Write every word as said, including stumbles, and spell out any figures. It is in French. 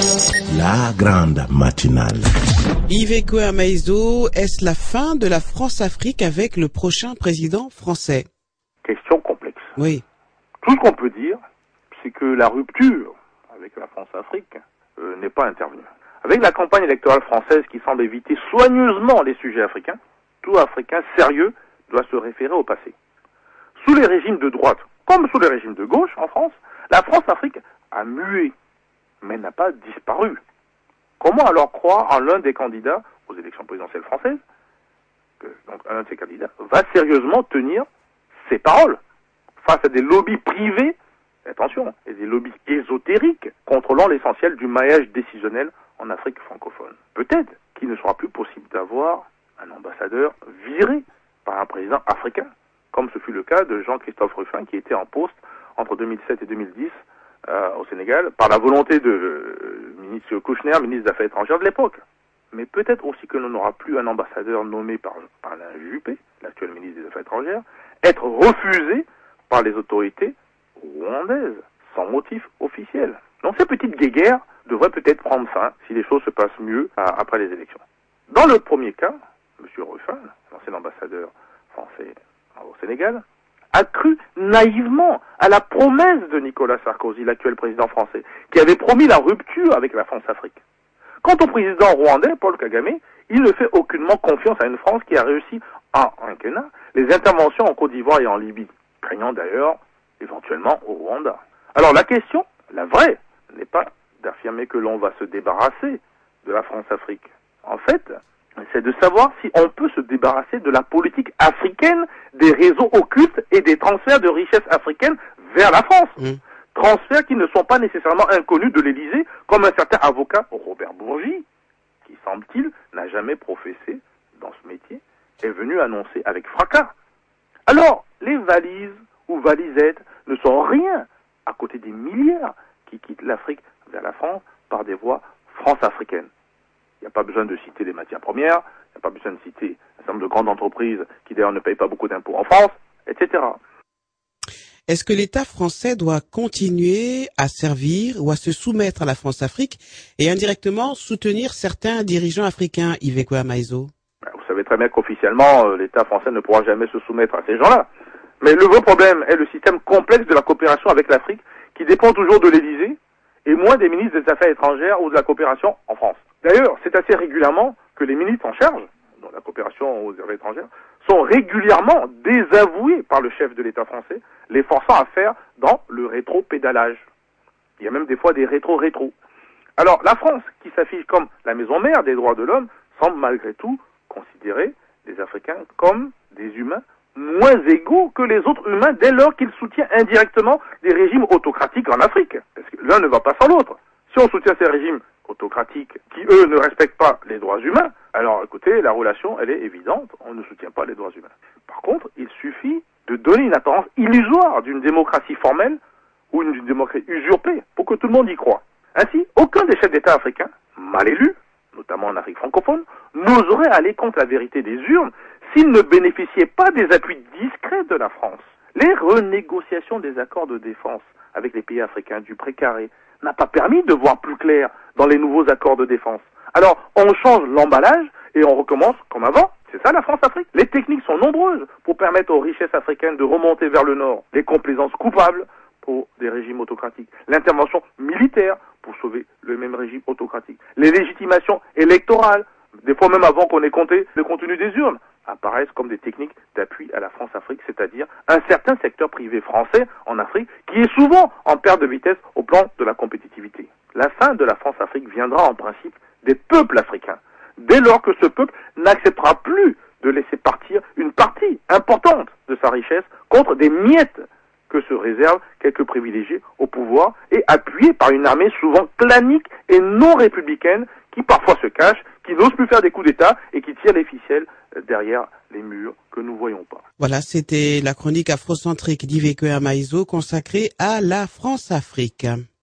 La grande matinale. Yves Maïzo, est-ce la fin de la France-Afrique avec le prochain président français? Question complexe. Oui. Tout ce qu'on peut dire, c'est que la rupture avec la France-Afrique euh, n'est pas intervenue. Avec la campagne électorale française qui semble éviter soigneusement les sujets africains, tout Africain sérieux doit se référer au passé. Sous les régimes de droite, comme sous les régimes de gauche en France, la France-Afrique a mué, mais n'a pas disparu. Comment alors croire en l'un des candidats aux élections présidentielles françaises, que donc un de ces candidats va sérieusement tenir ses paroles face à des lobbies privés, attention, et des lobbies ésotériques contrôlant l'essentiel du maillage décisionnel en Afrique francophone. Peut-être qu'il ne sera plus possible d'avoir un ambassadeur viré par un président africain, comme ce fut le cas de Jean-Christophe Rufin, qui était en poste entre deux mille sept et deux mille dix euh, au Sénégal, par la volonté de euh, ministre Kouchner, ministre des Affaires étrangères de l'époque. Mais peut-être aussi que l'on n'aura plus un ambassadeur nommé par Alain Juppé, l'actuel ministre des Affaires étrangères, être refusé par les autorités rwandaises, sans motif officiel. Donc ces petites guéguerres devraient peut-être prendre fin si les choses se passent mieux à, après les élections. Dans le premier cas, M. Rufin, l'ancien ambassadeur français au Sénégal, a cru naïvement à la promesse de Nicolas Sarkozy, l'actuel président français, qui avait promis la rupture avec la France-Afrique. Quant au président rwandais, Paul Kagame, il ne fait aucunement confiance à une France qui a réussi en quinquennat les interventions en Côte d'Ivoire et en Libye, craignant d'ailleurs éventuellement au Rwanda. Alors la question, la vraie, n'est pas d'affirmer que l'on va se débarrasser de la France-Afrique. En fait, c'est de savoir si on peut se débarrasser de la politique africaine, des réseaux occultes et des transferts de richesses africaines vers la France. Mmh. Transferts qui ne sont pas nécessairement inconnus de l'Élysée, comme un certain avocat, Robert Bourgi, qui semble-t-il n'a jamais professé dans ce métier, est venu annoncer avec fracas. Alors, les valises ou valisettes ne sont rien à côté des milliards qui quittent l'Afrique vers la France par des voies france-africaines. Il n'y a pas besoin de citer les matières premières, il n'y a pas besoin de citer un certain nombre de grandes entreprises qui d'ailleurs ne payent pas beaucoup d'impôts en France, et cetera. Est-ce que l'État français doit continuer à servir ou à se soumettre à la France-Afrique et indirectement soutenir certains dirigeants africains, Yves Maïzo? Vous savez très bien qu'officiellement, l'État français ne pourra jamais se soumettre à ces gens-là. Mais le vrai problème est le système complexe de la coopération avec l'Afrique qui dépend toujours de l'Élysée et moins des ministres des Affaires étrangères ou de la coopération en France. D'ailleurs, c'est assez régulièrement que les ministres en charge, dans la coopération aux affaires étrangères, sont régulièrement désavoués par le chef de l'État français, les forçant à faire dans le rétro-pédalage. Il y a même des fois des rétro-rétro. Alors, la France, qui s'affiche comme la maison mère des droits de l'homme, semble malgré tout considérer les Africains comme des humains moins égaux que les autres humains dès lors qu'ils soutiennent indirectement des régimes autocratiques en Afrique. Parce que l'un ne va pas sans l'autre. Si on soutient ces régimes autocratiques qui, eux, ne respectent pas les droits humains, alors écoutez, la relation, elle est évidente, on ne soutient pas les droits humains. Par contre, il suffit de donner une apparence illusoire d'une démocratie formelle ou d'une démocratie usurpée pour que tout le monde y croit. Ainsi, aucun des chefs d'État africains, mal élus, notamment en Afrique francophone, n'oserait aller contre la vérité des urnes s'ils ne bénéficiaient pas des appuis discrets de la France. Les renégociations des accords de défense avec les pays africains du précaré n'a pas permis de voir plus clair dans les nouveaux accords de défense. Alors, on change l'emballage et on recommence comme avant. C'est ça la France-Afrique. Les techniques sont nombreuses pour permettre aux richesses africaines de remonter vers le nord. Les complaisances coupables pour des régimes autocratiques. L'intervention militaire pour sauver le même régime autocratique. Les légitimations électorales, des fois même avant qu'on ait compté le contenu des urnes, apparaissent comme des techniques d'appui à la France-Afrique, c'est-à-dire un certain secteur privé français en Afrique qui est souvent en perte de vitesse au plan de la compétitivité. La fin de la France-Afrique viendra en principe des peuples africains, dès lors que ce peuple n'acceptera plus de laisser partir une partie importante de sa richesse contre des miettes que se réservent quelques privilégiés au pouvoir et appuyés par une armée souvent clanique et non républicaine qui parfois se cache, qui n'ose plus faire des coups d'État et qui tire les ficelles derrière les murs que nous ne voyons pas. Voilà, c'était la chronique afrocentrique d'Yves Maïzo consacrée à la France-Afrique.